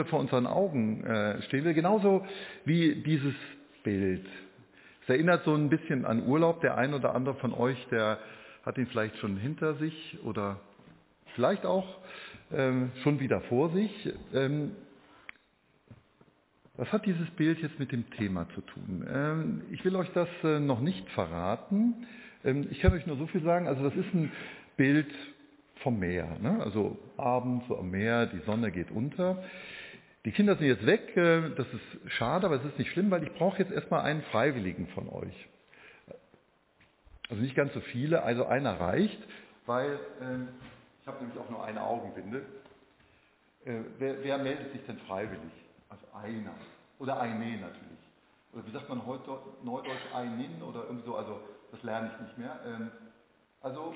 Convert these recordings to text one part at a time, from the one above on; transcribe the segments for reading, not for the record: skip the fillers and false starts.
vor unseren Augen stehen will, genauso wie dieses Bild. Es erinnert so ein bisschen an Urlaub. Der ein oder andere von euch, der hat ihn vielleicht schon hinter sich oder vielleicht auch schon wieder vor sich. Was hat dieses Bild jetzt mit dem Thema zu tun? Ich will euch das noch nicht verraten. Ich kann euch nur so viel sagen. Also das ist ein Bild vom Meer. Ne? Also abends so am Meer, die Sonne geht unter. Die Kinder sind jetzt weg. Das ist schade, aber es ist nicht schlimm, weil ich brauche jetzt erstmal einen Freiwilligen von euch. Also nicht ganz so viele, also einer reicht, weil ich habe nämlich auch nur eine Augenbinde. Wer meldet sich denn freiwillig? Also einer. Oder eine natürlich. Oder wie sagt man heute neudeutsch einen oder irgendwie so, also das lerne ich nicht mehr. Also,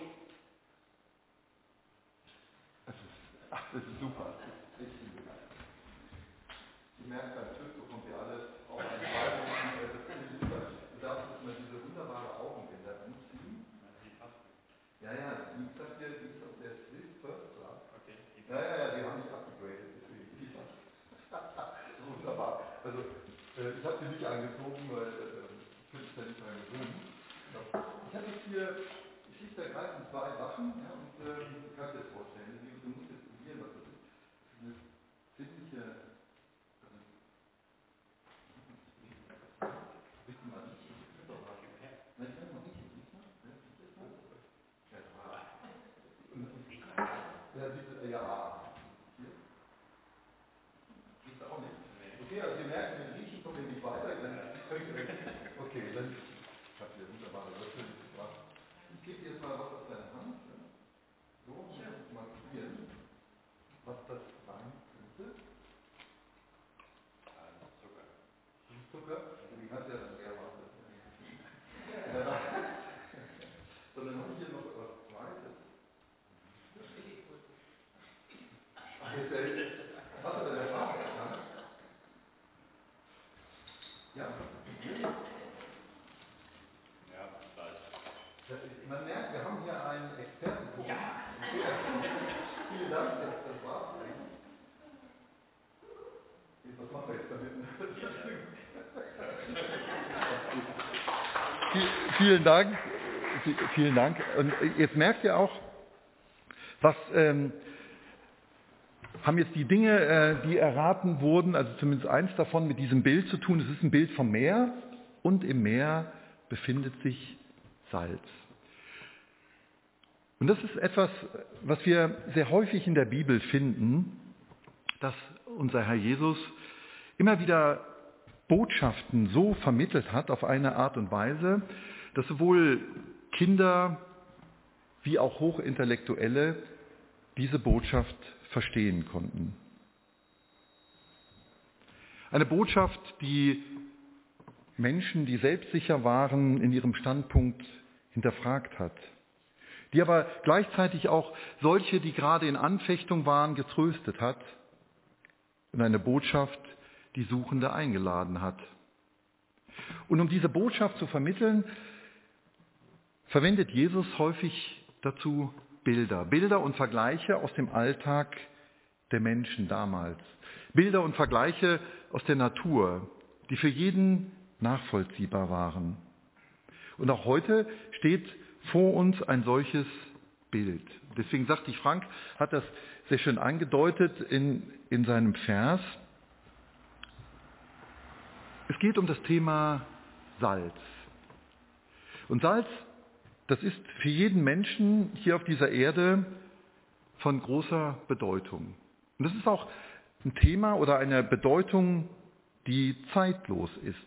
das ist super. Ich merke, beim TÜV bekommt ihr alle auch einen Freiwilligen. Das finde ich super. Du darfst jetzt mal diese wunderbare Augenbinde anziehen. Ja, die sagt dir, die ist auf der Swiss First Class. Okay. Ja, die haben sich abgegradet. Wunderbar. Also, ich habe sie nicht angezogen, weil ich finde es ja nicht mehr gewöhnt. Ich habe jetzt hier schlicht und ergreifend zwei Sachen, ja, und du kannst dir das vorstellen. Du musst jetzt probieren, was das ist. Eine ziemliche. Willst du mal nicht? Nein, ich kann noch nicht. Ja. Siehst du auch nicht? Okay, also wir merken, mit Riechen kommen wir nicht weiter. Okay, dann habt ihr wunderbare Löffel mitgebracht. Ich gebe dir jetzt mal was auf deine Hand. So, mal probieren, was das sein könnte. Zucker. Zucker? Wie kannst du ja dann leer machen? So, dann habe ich hier noch was Zweites. Was hat er denn Farbe? Ja? Man merkt, wir haben hier einen Experten. Ja. Vielen Dank, das war's eigentlich. Was machen wir jetzt damit? Vielen Dank. Vielen Dank. Und jetzt merkt ihr auch, was haben jetzt die Dinge, die erraten wurden, also zumindest eins davon mit diesem Bild zu tun. Es ist ein Bild vom Meer und im Meer befindet sich Salz. Und das ist etwas, was wir sehr häufig in der Bibel finden, dass unser Herr Jesus immer wieder Botschaften so vermittelt hat auf eine Art und Weise, dass sowohl Kinder wie auch Hochintellektuelle diese Botschaft verstehen konnten. Eine Botschaft, die Menschen, die selbstsicher waren, in ihrem Standpunkt hinterfragt hat, die aber gleichzeitig auch solche, die gerade in Anfechtung waren, getröstet hat und eine Botschaft, die Suchende eingeladen hat. Und um diese Botschaft zu vermitteln, verwendet Jesus häufig dazu Bilder und Vergleiche aus dem Alltag der Menschen damals. Bilder und Vergleiche aus der Natur, die für jeden nachvollziehbar waren. Und auch heute steht vor uns ein solches Bild. Deswegen sagte ich, Frank hat das sehr schön angedeutet in seinem Vers. Es geht um das Thema Salz. Und Salz, das ist für jeden Menschen hier auf dieser Erde von großer Bedeutung. Und das ist auch ein Thema oder eine Bedeutung, die zeitlos ist.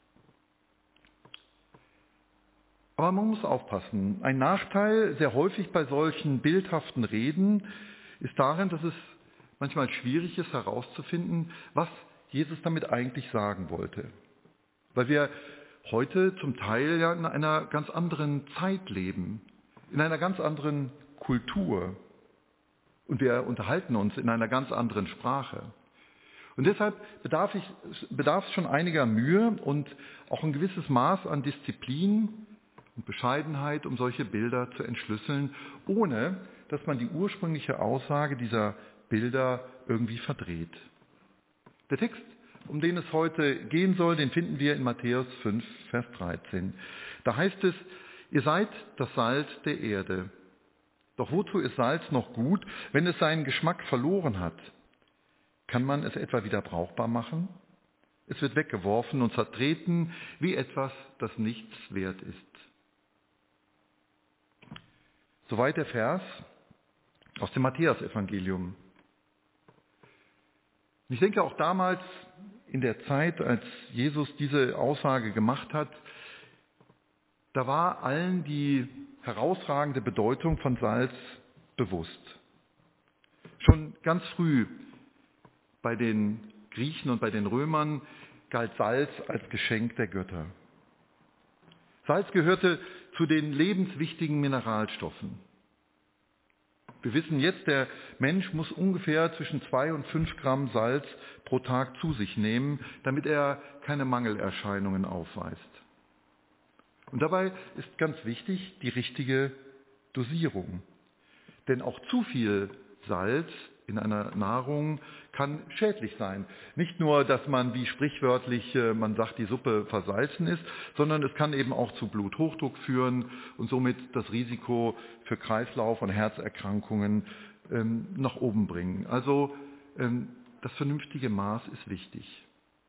Aber man muss aufpassen. Ein Nachteil, sehr häufig bei solchen bildhaften Reden, ist darin, dass es manchmal schwierig ist herauszufinden, was Jesus damit eigentlich sagen wollte. Weil wir heute zum Teil ja in einer ganz anderen Zeit leben, in einer ganz anderen Kultur. Und wir unterhalten uns in einer ganz anderen Sprache. Und deshalb bedarf es schon einiger Mühe und auch ein gewisses Maß an Disziplin und Bescheidenheit, um solche Bilder zu entschlüsseln, ohne dass man die ursprüngliche Aussage dieser Bilder irgendwie verdreht. Der Text, um den es heute gehen soll, den finden wir in Matthäus 5, Vers 13. Da heißt es, ihr seid das Salz der Erde. Doch wozu ist Salz noch gut, wenn es seinen Geschmack verloren hat? Kann man es etwa wieder brauchbar machen? Es wird weggeworfen und zertreten wie etwas, das nichts wert ist. Soweit der Vers aus dem Matthäusevangelium. Ich denke auch damals in der Zeit, als Jesus diese Aussage gemacht hat, da war allen die herausragende Bedeutung von Salz bewusst. Schon ganz früh bei den Griechen und bei den Römern galt Salz als Geschenk der Götter. Salz gehörte zu den lebenswichtigen Mineralstoffen. Wir wissen jetzt, der Mensch muss ungefähr zwischen 2 und 5 Gramm Salz pro Tag zu sich nehmen, damit er keine Mangelerscheinungen aufweist. Und dabei ist ganz wichtig die richtige Dosierung. Denn auch zu viel Salz in einer Nahrung kann schädlich sein. Nicht nur, dass man, wie sprichwörtlich man sagt, die Suppe versalzen ist, sondern es kann eben auch zu Bluthochdruck führen und somit das Risiko für Kreislauf- und Herzerkrankungen nach oben bringen. Also das vernünftige Maß ist wichtig.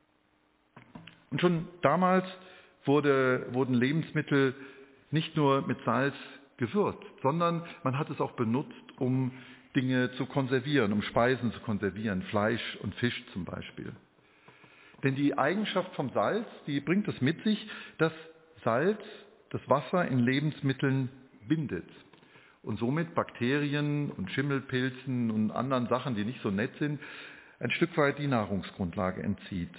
Und schon damals wurden Lebensmittel nicht nur mit Salz gewürzt, sondern man hat es auch benutzt, um Dinge zu konservieren, um Speisen zu konservieren, Fleisch und Fisch zum Beispiel. Denn die Eigenschaft vom Salz, die bringt es mit sich, dass Salz das Wasser in Lebensmitteln bindet und somit Bakterien und Schimmelpilzen und anderen Sachen, die nicht so nett sind, ein Stück weit die Nahrungsgrundlage entzieht.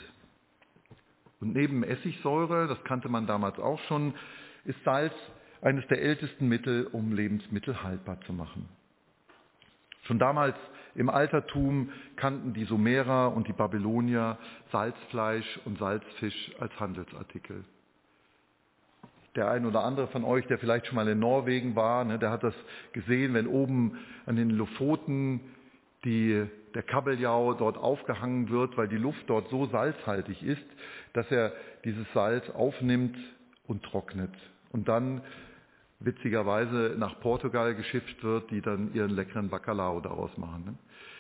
Und neben Essigsäure, das kannte man damals auch schon, ist Salz eines der ältesten Mittel, um Lebensmittel haltbar zu machen. Schon damals im Altertum kannten die Sumerer und die Babylonier Salzfleisch und Salzfisch als Handelsartikel. Der ein oder andere von euch, der vielleicht schon mal in Norwegen war, der hat das gesehen, wenn oben an den Lofoten der Kabeljau dort aufgehangen wird, weil die Luft dort so salzhaltig ist, dass er dieses Salz aufnimmt und trocknet und dann witzigerweise nach Portugal geschifft wird, die dann ihren leckeren Bacalhau daraus machen.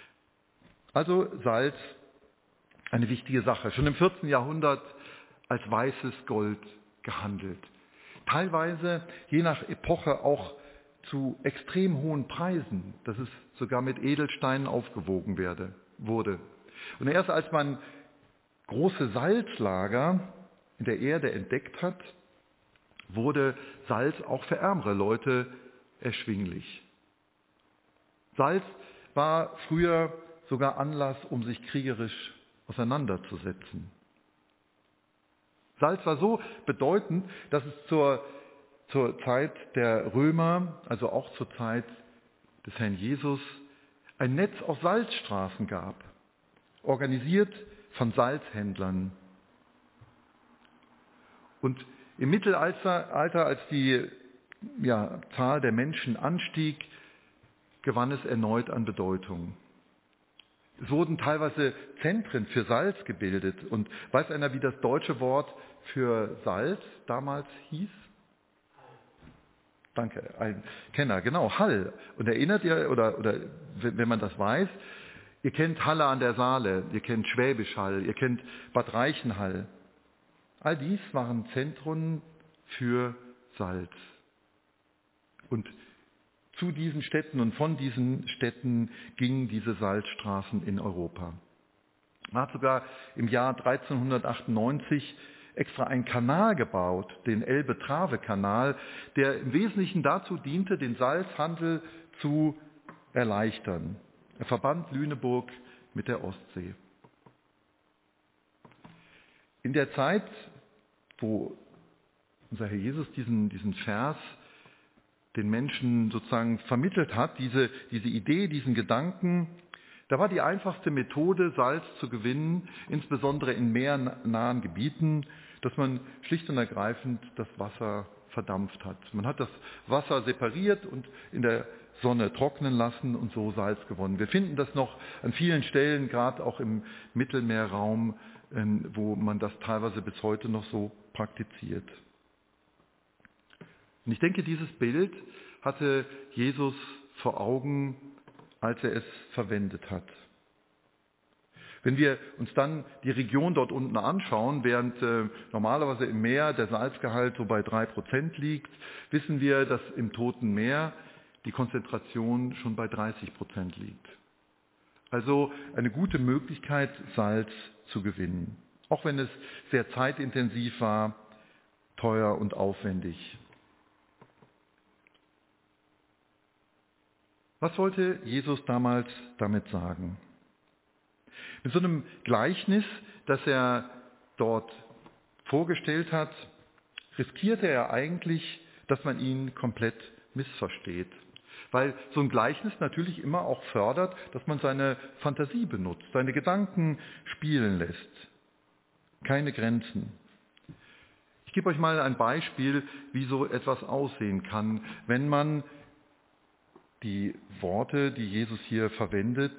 Also Salz, eine wichtige Sache. Schon im 14. Jahrhundert als weißes Gold gehandelt. Teilweise, je nach Epoche, auch zu extrem hohen Preisen, dass es sogar mit Edelsteinen aufgewogen wurde. Und erst als man große Salzlager in der Erde entdeckt hat, wurde Salz auch für ärmere Leute erschwinglich. Salz war früher sogar Anlass, um sich kriegerisch auseinanderzusetzen. Salz war so bedeutend, dass es zur Zeit der Römer, also auch zur Zeit des Herrn Jesus, ein Netz aus Salzstraßen gab, organisiert von Salzhändlern. Und im Mittelalter, als die Zahl der Menschen anstieg, gewann es erneut an Bedeutung. Es wurden teilweise Zentren für Salz gebildet. Und weiß einer, wie das deutsche Wort für Salz damals hieß? Danke, ein Kenner, genau, Hall. Und erinnert ihr, oder wenn man das weiß, ihr kennt Halle an der Saale, ihr kennt Schwäbisch Hall, ihr kennt Bad Reichenhall. All dies waren Zentren für Salz. Und zu diesen Städten und von diesen Städten gingen diese Salzstraßen in Europa. Man hat sogar im Jahr 1398 extra einen Kanal gebaut, den Elbe-Trave-Kanal, der im Wesentlichen dazu diente, den Salzhandel zu erleichtern. Er verband Lüneburg mit der Ostsee. In der Zeit, wo unser Herr Jesus diesen Vers den Menschen sozusagen vermittelt hat, diese Idee, diesen Gedanken, da war die einfachste Methode, Salz zu gewinnen, insbesondere in meernahen Gebieten, dass man schlicht und ergreifend das Wasser verdampft hat. Man hat das Wasser separiert und in der Sonne trocknen lassen und so Salz gewonnen. Wir finden das noch an vielen Stellen, gerade auch im Mittelmeerraum, wo man das teilweise bis heute noch so praktiziert. Und ich denke, dieses Bild hatte Jesus vor Augen, als er es verwendet hat. Wenn wir uns dann die Region dort unten anschauen, während normalerweise im Meer der Salzgehalt so bei 3% liegt, wissen wir, dass im Toten Meer die Konzentration schon bei 30% liegt. Also eine gute Möglichkeit, Salz zu gewinnen. Auch wenn es sehr zeitintensiv war, teuer und aufwendig. Was wollte Jesus damals damit sagen? Mit so einem Gleichnis, das er dort vorgestellt hat, riskierte er eigentlich, dass man ihn komplett missversteht. Weil so ein Gleichnis natürlich immer auch fördert, dass man seine Fantasie benutzt, seine Gedanken spielen lässt. Keine Grenzen. Ich gebe euch mal ein Beispiel, wie so etwas aussehen kann, wenn man die Worte, die Jesus hier verwendet,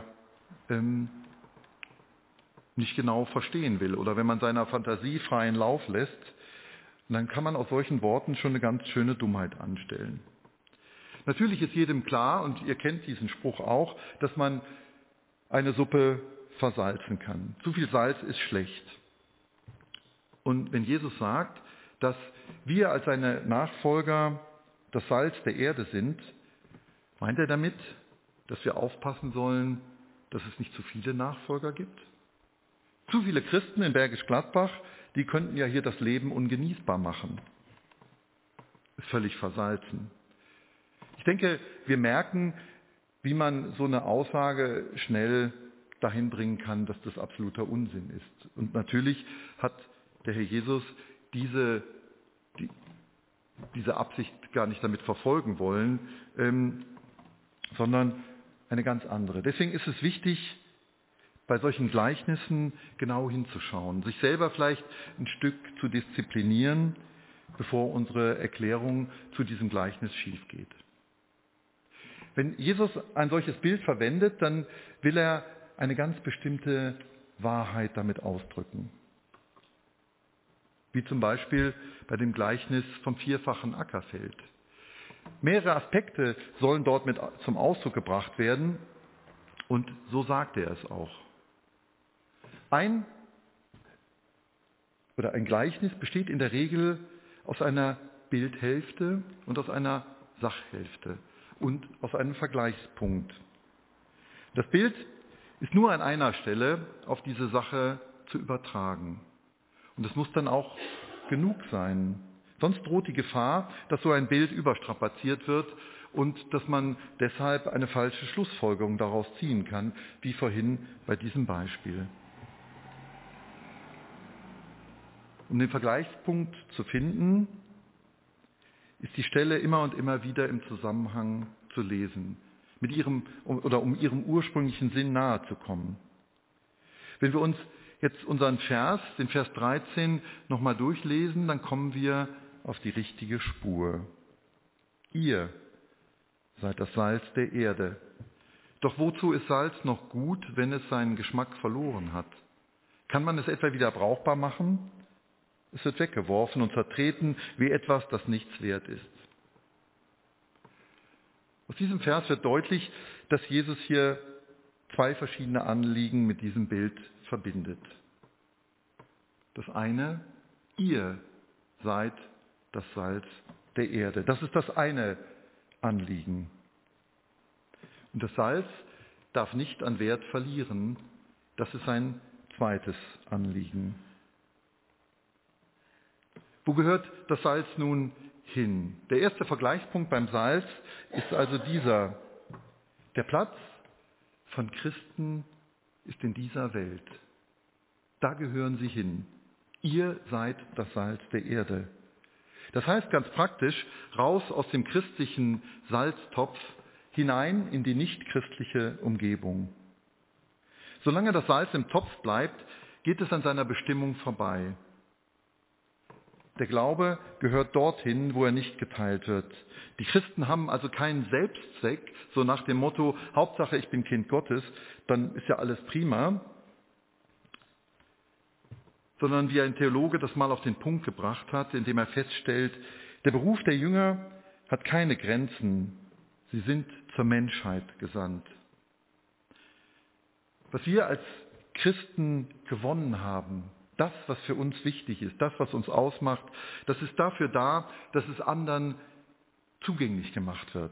nicht genau verstehen will oder wenn man seiner Fantasie freien Lauf lässt, dann kann man aus solchen Worten schon eine ganz schöne Dummheit anstellen. Natürlich ist jedem klar, und ihr kennt diesen Spruch auch, dass man eine Suppe versalzen kann. Zu viel Salz ist schlecht. Und wenn Jesus sagt, dass wir als seine Nachfolger das Salz der Erde sind, meint er damit, dass wir aufpassen sollen, dass es nicht zu viele Nachfolger gibt? Zu viele Christen in Bergisch Gladbach, die könnten ja hier das Leben ungenießbar machen. Ist völlig versalzen. Ich denke, wir merken, wie man so eine Aussage schnell dahin bringen kann, dass das absoluter Unsinn ist. Und natürlich hat der Herr Jesus diese Absicht gar nicht damit verfolgen wollen, sondern eine ganz andere. Deswegen ist es wichtig, bei solchen Gleichnissen genau hinzuschauen, sich selber vielleicht ein Stück zu disziplinieren, bevor unsere Erklärung zu diesem Gleichnis schief geht. Wenn Jesus ein solches Bild verwendet, dann will er eine ganz bestimmte Wahrheit damit ausdrücken. Wie zum Beispiel bei dem Gleichnis vom vierfachen Ackerfeld. Mehrere Aspekte sollen dort mit zum Ausdruck gebracht werden und so sagt er es auch. Ein Gleichnis besteht in der Regel aus einer Bildhälfte und aus einer Sachhälfte und aus einem Vergleichspunkt. Das Bild ist nur an einer Stelle auf diese Sache zu übertragen. Und es muss dann auch genug sein. Sonst droht die Gefahr, dass so ein Bild überstrapaziert wird und dass man deshalb eine falsche Schlussfolgerung daraus ziehen kann, wie vorhin bei diesem Beispiel. Um den Vergleichspunkt zu finden, ist die Stelle immer und immer wieder im Zusammenhang zu lesen, um ihrem ursprünglichen Sinn nahe zu kommen. Wenn wir uns jetzt unseren den Vers 13, nochmal durchlesen, dann kommen wir auf die richtige Spur. Ihr seid das Salz der Erde. Doch wozu ist Salz noch gut, wenn es seinen Geschmack verloren hat? Kann man es etwa wieder brauchbar machen? Es wird weggeworfen und zertreten wie etwas, das nichts wert ist. Aus diesem Vers wird deutlich, dass Jesus hier zwei verschiedene Anliegen mit diesem Bild verbindet. Das eine, ihr seid das Salz der Erde. Das ist das eine Anliegen. Und das Salz darf nicht an Wert verlieren. Das ist ein zweites Anliegen. Wo gehört das Salz nun hin? Der erste Vergleichspunkt beim Salz ist also dieser. Der Platz von Christen ist in dieser Welt. Da gehören sie hin. Ihr seid das Salz der Erde. Das heißt ganz praktisch, raus aus dem christlichen Salztopf, hinein in die nichtchristliche Umgebung. Solange das Salz im Topf bleibt, geht es an seiner Bestimmung vorbei. Der Glaube gehört dorthin, wo er nicht geteilt wird. Die Christen haben also keinen Selbstzweck, so nach dem Motto, Hauptsache ich bin Kind Gottes, dann ist ja alles prima, sondern wie ein Theologe das mal auf den Punkt gebracht hat, indem er feststellt, der Beruf der Jünger hat keine Grenzen, sie sind zur Menschheit gesandt. Was wir als Christen gewonnen haben, das, was für uns wichtig ist, das, was uns ausmacht, das ist dafür da, dass es anderen zugänglich gemacht wird.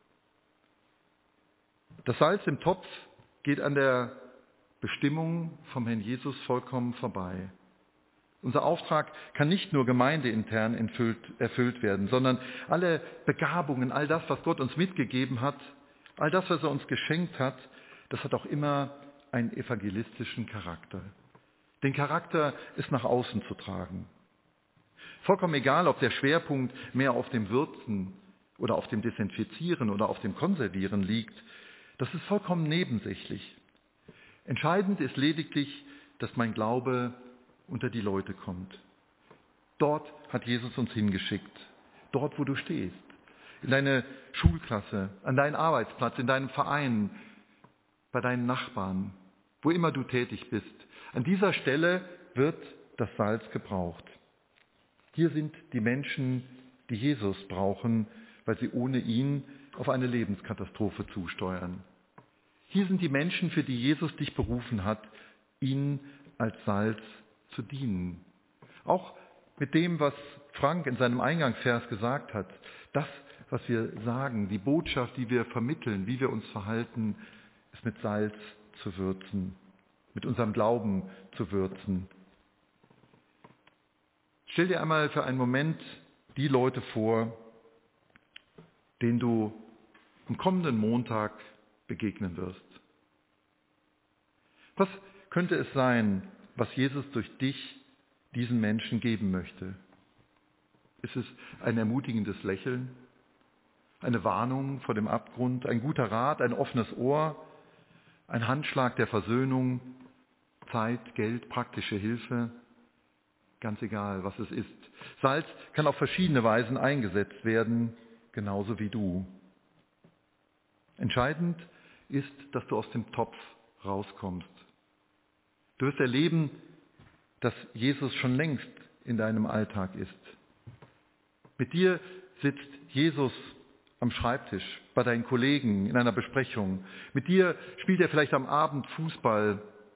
Das Salz im Topf geht an der Bestimmung vom Herrn Jesus vollkommen vorbei. Unser Auftrag kann nicht nur gemeindeintern erfüllt werden, sondern alle Begabungen, all das, was Gott uns mitgegeben hat, all das, was er uns geschenkt hat, das hat auch immer einen evangelistischen Charakter. Den Charakter, es nach außen zu tragen. Vollkommen egal, ob der Schwerpunkt mehr auf dem Würzen oder auf dem Desinfizieren oder auf dem Konservieren liegt, das ist vollkommen nebensächlich. Entscheidend ist lediglich, dass mein Glaube unter die Leute kommt. Dort hat Jesus uns hingeschickt. Dort, wo du stehst. In deine Schulklasse, an deinen Arbeitsplatz, in deinem Verein, bei deinen Nachbarn, wo immer du tätig bist. An dieser Stelle wird das Salz gebraucht. Hier sind die Menschen, die Jesus brauchen, weil sie ohne ihn auf eine Lebenskatastrophe zusteuern. Hier sind die Menschen, für die Jesus dich berufen hat, ihnen als Salz zu dienen. Auch mit dem, was Frank in seinem Eingangsvers gesagt hat, das, was wir sagen, die Botschaft, die wir vermitteln, wie wir uns verhalten, ist mit Salz zu würzen, mit unserem Glauben zu würzen. Stell dir einmal für einen Moment die Leute vor, denen du am kommenden Montag begegnen wirst. Was könnte es sein, was Jesus durch dich diesen Menschen geben möchte? Ist es ein ermutigendes Lächeln, eine Warnung vor dem Abgrund, ein guter Rat, ein offenes Ohr, ein Handschlag der Versöhnung, Zeit, Geld, praktische Hilfe? Ganz egal, was es ist. Salz kann auf verschiedene Weisen eingesetzt werden, genauso wie du. Entscheidend ist, dass du aus dem Topf rauskommst. Du wirst erleben, dass Jesus schon längst in deinem Alltag ist. Mit dir sitzt Jesus am Schreibtisch, bei deinen Kollegen, in einer Besprechung. Mit dir spielt er vielleicht am Abend Fußball.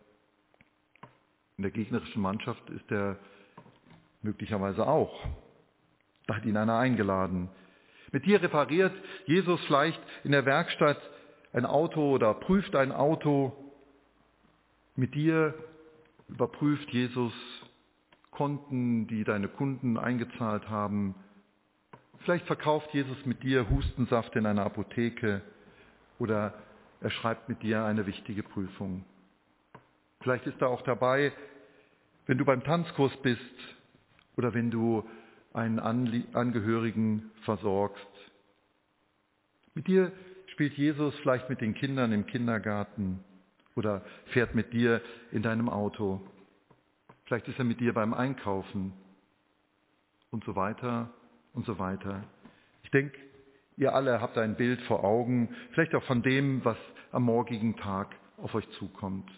In der gegnerischen Mannschaft ist er möglicherweise auch. Da hat ihn einer eingeladen. Mit dir repariert Jesus vielleicht in der Werkstatt ein Auto oder prüft ein Auto. Mit dir überprüft Jesus Konten, die deine Kunden eingezahlt haben. Vielleicht verkauft Jesus mit dir Hustensaft in einer Apotheke oder er schreibt mit dir eine wichtige Prüfung. Vielleicht ist er auch dabei, wenn du beim Tanzkurs bist oder wenn du einen Angehörigen versorgst. Mit dir spielt Jesus vielleicht mit den Kindern im Kindergarten oder fährt mit dir in deinem Auto. Vielleicht ist er mit dir beim Einkaufen und so weiter und so weiter. Ich denke, ihr alle habt ein Bild vor Augen, vielleicht auch von dem, was am morgigen Tag auf euch zukommt.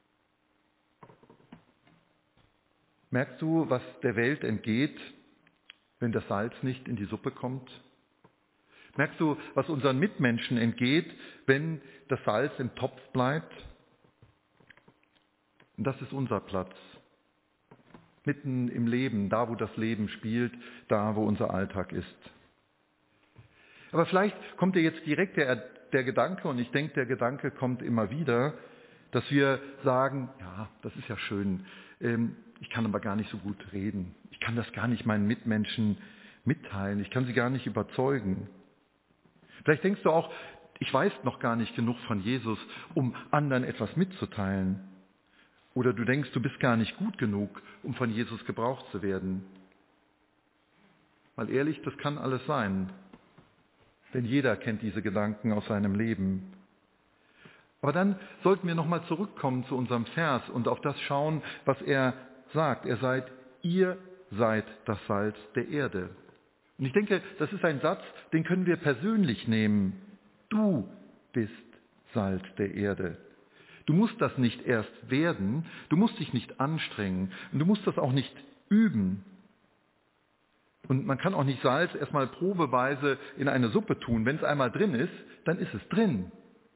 Merkst du, was der Welt entgeht, wenn das Salz nicht in die Suppe kommt? Merkst du, was unseren Mitmenschen entgeht, wenn das Salz im Topf bleibt? Und das ist unser Platz. Mitten im Leben, da wo das Leben spielt, da wo unser Alltag ist. Aber vielleicht kommt dir jetzt direkt der Gedanke, und ich denke, der Gedanke kommt immer wieder, dass wir sagen, ja, das ist ja schön, ich kann aber gar nicht so gut reden. Ich kann das gar nicht meinen Mitmenschen mitteilen. Ich kann sie gar nicht überzeugen. Vielleicht denkst du auch, ich weiß noch gar nicht genug von Jesus, um anderen etwas mitzuteilen. Oder du denkst, du bist gar nicht gut genug, um von Jesus gebraucht zu werden. Mal ehrlich, das kann alles sein. Denn jeder kennt diese Gedanken aus seinem Leben. Aber dann sollten wir nochmal zurückkommen zu unserem Vers und auf das schauen, was er sagt. Er sagt, ihr seid das Salz der Erde. Und ich denke, das ist ein Satz, den können wir persönlich nehmen. Du bist Salz der Erde. Du musst das nicht erst werden, du musst dich nicht anstrengen und du musst das auch nicht üben. Und man kann auch nicht Salz erstmal probeweise in eine Suppe tun. Wenn es einmal drin ist, dann ist es drin.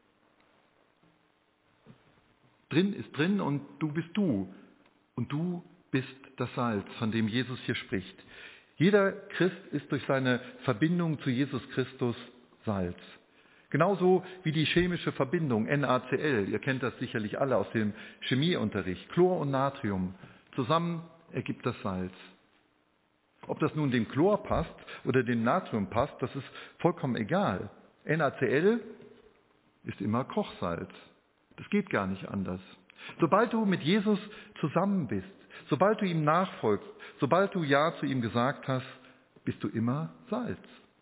Drin ist drin und du bist du. Und du bist das Salz, von dem Jesus hier spricht. Jeder Christ ist durch seine Verbindung zu Jesus Christus Salz. Genauso wie die chemische Verbindung NaCl. Ihr kennt das sicherlich alle aus dem Chemieunterricht. Chlor und Natrium. Zusammen ergibt das Salz. Ob das nun dem Chlor passt oder dem Natrium passt, das ist vollkommen egal. NaCl ist immer Kochsalz. Das geht gar nicht anders. Sobald du mit Jesus zusammen bist, sobald du ihm nachfolgst, sobald du Ja zu ihm gesagt hast, bist du immer Salz.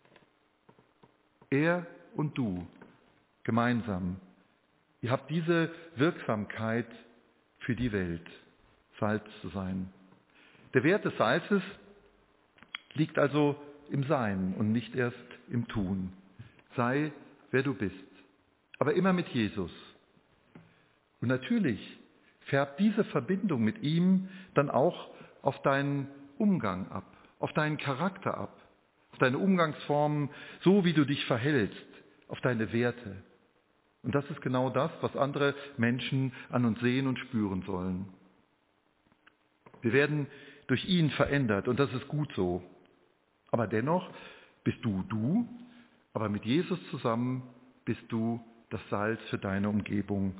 Er und du gemeinsam. Ihr habt diese Wirksamkeit für die Welt, Salz zu sein. Der Wert des Salzes liegt also im Sein und nicht erst im Tun. Sei, wer du bist, aber immer mit Jesus. Und natürlich färbt diese Verbindung mit ihm dann auch auf deinen Umgang ab, auf deinen Charakter ab, auf deine Umgangsformen, so wie du dich verhältst, auf deine Werte. Und das ist genau das, was andere Menschen an uns sehen und spüren sollen. Wir werden durch ihn verändert und das ist gut so. Aber dennoch bist du, aber mit Jesus zusammen bist du das Salz für deine Umgebung.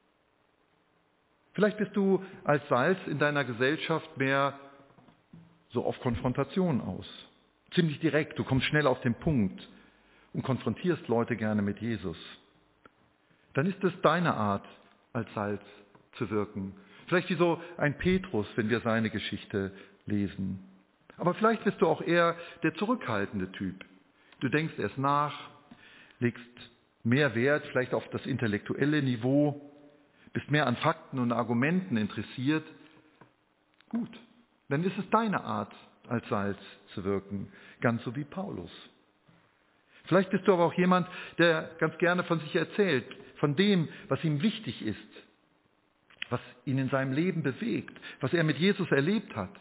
Vielleicht bist du als Salz in deiner Gesellschaft mehr so auf Konfrontation aus. Ziemlich direkt, du kommst schnell auf den Punkt und konfrontierst Leute gerne mit Jesus. Dann ist es deine Art, als Salz zu wirken. Vielleicht wie so ein Petrus, wenn wir seine Geschichte lesen. Aber vielleicht bist du auch eher der zurückhaltende Typ. Du denkst erst nach, legst mehr Wert vielleicht auf das intellektuelle Niveau, bist mehr an Fakten und Argumenten interessiert. Gut, dann ist es deine Art, als Salz zu wirken, ganz so wie Paulus. Vielleicht bist du aber auch jemand, der ganz gerne von sich erzählt, von dem, was ihm wichtig ist, was ihn in seinem Leben bewegt, was er mit Jesus erlebt hat.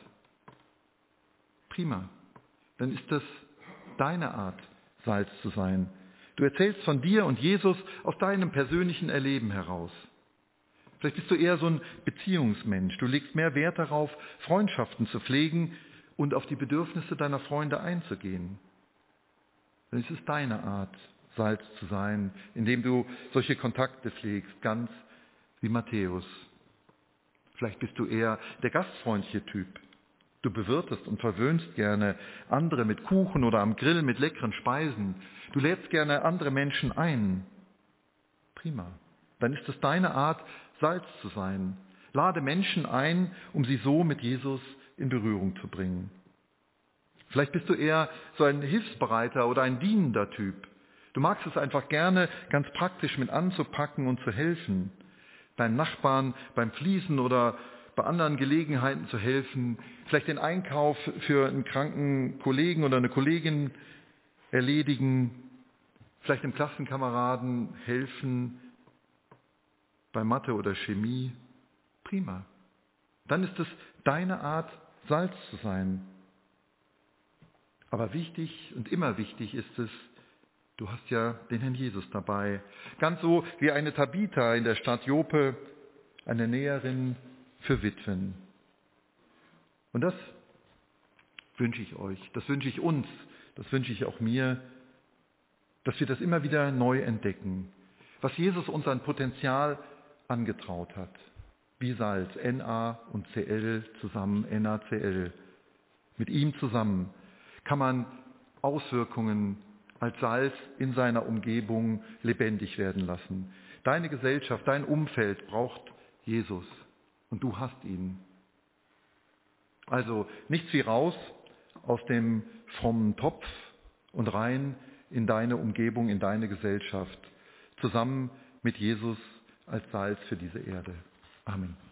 Prima, dann ist das deine Art, Salz zu sein. Du erzählst von dir und Jesus aus deinem persönlichen Erleben heraus. Vielleicht bist du eher so ein Beziehungsmensch. Du legst mehr Wert darauf, Freundschaften zu pflegen und auf die Bedürfnisse deiner Freunde einzugehen. Dann ist es deine Art, Salz zu sein, indem du solche Kontakte pflegst, ganz wie Matthäus. Vielleicht bist du eher der gastfreundliche Typ. Du bewirtest und verwöhnst gerne andere mit Kuchen oder am Grill mit leckeren Speisen. Du lädst gerne andere Menschen ein. Prima. Dann ist es deine Art, Salz zu sein. Lade Menschen ein, um sie so mit Jesus in Berührung zu bringen. Vielleicht bist du eher so ein hilfsbereiter oder ein dienender Typ. Du magst es einfach gerne, ganz praktisch mit anzupacken und zu helfen. Deinen Nachbarn beim Fließen oder bei anderen Gelegenheiten zu helfen. Vielleicht den Einkauf für einen kranken Kollegen oder eine Kollegin erledigen. Vielleicht dem Klassenkameraden helfen bei Mathe oder Chemie. Prima. Dann ist es deine Art, Salz zu sein. Aber wichtig und immer wichtig ist es, du hast ja den Herrn Jesus dabei. Ganz so wie eine Tabitha in der Stadt Joppe, eine Näherin für Witwen. Und das wünsche ich euch, das wünsche ich uns, das wünsche ich auch mir, dass wir das immer wieder neu entdecken, was Jesus uns an Potenzial angetraut hat. Wie Salz, Na und Cl zusammen, NaCl. Mit ihm zusammen kann man Auswirkungen als Salz in seiner Umgebung lebendig werden lassen. Deine Gesellschaft, dein Umfeld braucht Jesus und du hast ihn. Also nichts wie raus aus dem frommen Topf und rein in deine Umgebung, in deine Gesellschaft, zusammen mit Jesus als Salz für diese Erde. Amen.